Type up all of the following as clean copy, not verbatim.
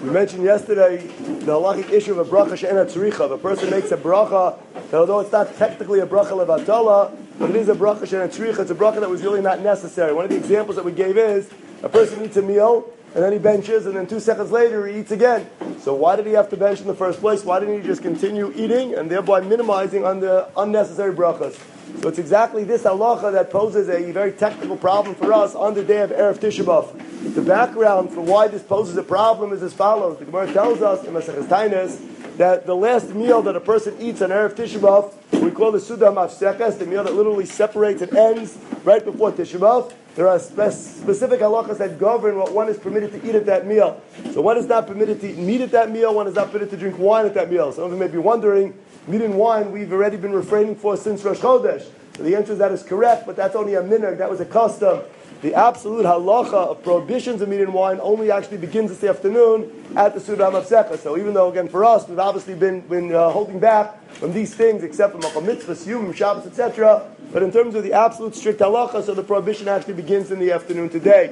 We mentioned yesterday the halachic issue of a bracha she'ena tzricha. If a person makes a bracha, although it's not technically a bracha levatala, but it is a bracha she'ena tzricha, it's a bracha that was really not necessary. One of the examples that we gave is a person eats a meal, and then he benches, and then 2 seconds later he eats again. So why did he have to bench in the first place? Why didn't he just continue eating and thereby minimizing on the unnecessary brachas? So it's exactly this halacha that poses a very technical problem for us on the day of Erev Tisha B'Av. The background for why this poses a problem is as follows. The Gemara tells us in Maseches Taanis that the last meal that a person eats on Erev Tisha B'Av, we call the Suda Mafsekes, the meal that literally separates and ends right before Tisha B'Av. There are specific halachas that govern what one is permitted to eat at that meal. So one is not permitted to eat meat at that meal, one is not permitted to drink wine at that meal. Some of you may be wondering, meat and wine we've already been refraining for since Rosh Chodesh. So the answer is that is correct, but that's only a minhag, that was a custom. The absolute halacha of prohibitions of meat and wine only actually begins this afternoon at the Suda Mafseka. So even though, again, for us, we've obviously been holding back from these things, except for Makom Mitzvahs, Yom, Shabbos, etc., but in terms of the absolute strict halacha, so the prohibition actually begins in the afternoon today.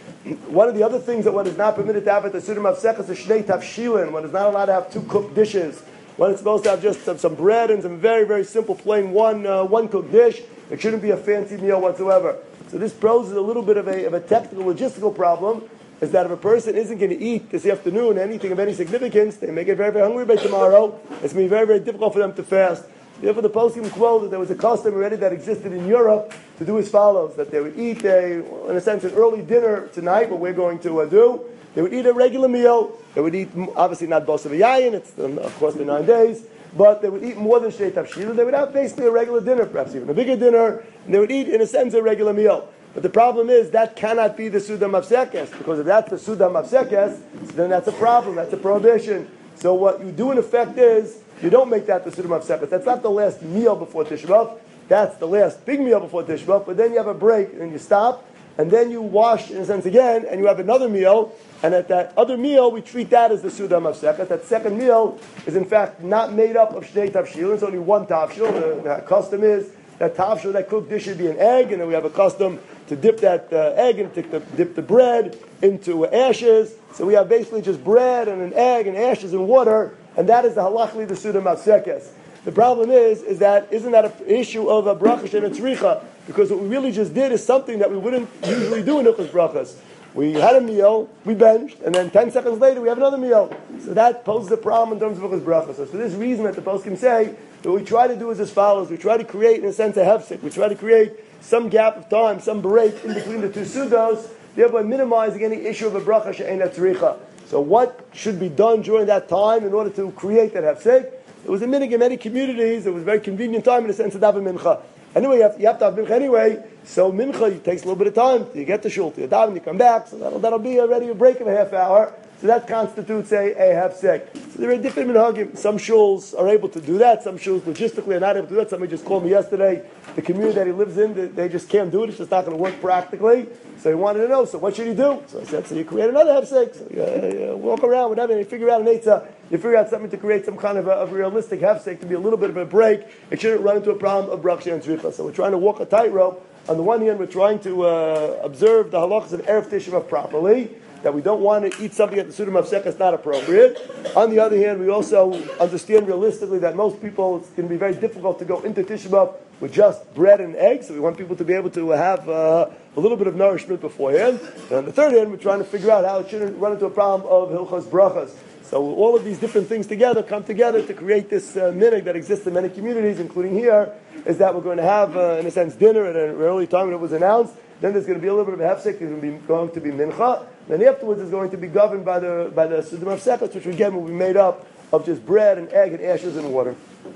One of the other things that one is not permitted to have at the Suda Mafseka is a Shnei Tavshilin. One is not allowed to have 2 cooked dishes. One is supposed to have just some bread and some very, very simple, plain one cooked dish. It shouldn't be a fancy meal whatsoever. So this poses a little bit of a technical, logistical problem, is that if a person isn't going to eat this afternoon anything of any significance, they may get very, very hungry by tomorrow. It's going to be very, very difficult for them to fast. Therefore, the poskim quote that there was a custom already that existed in Europe to do as follows, that they would eat, in a sense, an early dinner tonight, what we're going to do. They would eat a regular meal. They would eat, obviously not bosa v'yayin, it's of course the 9 days, but they would eat more than shnei tavshilin. They would have basically a regular dinner, perhaps even a bigger dinner, and they would eat, in a sense, a regular meal. But the problem is, that cannot be the Suda Mafsekes, because if that's the Suda Mafsekes, then that's a problem, that's a prohibition. So what you do in effect is, you don't make that the Suda Mafsekes. That's not the last meal before Tisha B'Av, that's the last big meal before Tisha B'Av, but then you have a break, and you stop, and then you wash, in a sense, again, and you have another meal, and at that other meal, we treat that as the Suda Mafsekes. That second meal is, in fact, not made up of Shnei Tavshil. It's only one Tavshil. The custom is that Tavshil, that cooked dish, should be an egg, and then we have a custom to dip that egg and dip the bread into ashes. So we have basically just bread and an egg and ashes and water, and that is the halachically the Suda Mafsekes. The problem is that isn't that an issue of a bracha she'ena tzricha? Because what we really just did is something that we wouldn't usually do in Hilchos Brachas. We had a meal, we benched, and then 10 seconds later we have another meal. So that poses a problem in terms of Hilchos Brachas. So for this reason that the poskim say, what we try to do is as follows. We try to create, in a sense, a hefsek. We try to create some gap of time, some break in between the 2 sudos, thereby minimizing any issue of a bracha she'ena tzricha. So what should be done during that time in order to create that hefsek? It was a minhag in many communities. It was a very convenient time in the sense of daven mincha. Anyway, you have to have mincha anyway. So mincha takes a little bit of time. You get to shul, to daven, you come back. So that'll be already a break of a half hour. So that constitutes a hefsek. So there are different minhagim. Some shuls are able to do that. Some shuls logistically are not able to do that. Somebody just called me yesterday. The community that he lives in, they just can't do it. It's just not going to work practically. So he wanted to know, so what should he do? So I said, so you create another hefsek. So you walk around, whatever, and you figure out an eitzah. You figure out something to create some kind of a realistic hefsek, to be a little bit of a break. It shouldn't run into a problem of bracha and tzricha. So we're trying to walk a tightrope. On the one hand, we're trying to observe the halachas of Erev Tisha B'Av properly, that we don't want to eat something at the Suda Mafsekes is not appropriate. On the other hand, we also understand realistically that most people, it's going to be very difficult to go into Tisha B'Av with just bread and eggs, so we want people to be able to have a little bit of nourishment beforehand. And on the third hand, we're trying to figure out how it shouldn't run into a problem of Hilchos Brachas. So all of these different things together come together to create this minhag that exists in many communities, including here, is that we're going to have, in a sense, dinner at an early time when it was announced. Then there's going to be a little bit of a hefsek. There's going to be mincha. Then afterwards is going to be governed by the Suda Mafsekes, which again will be made up of just bread and egg and ashes and water.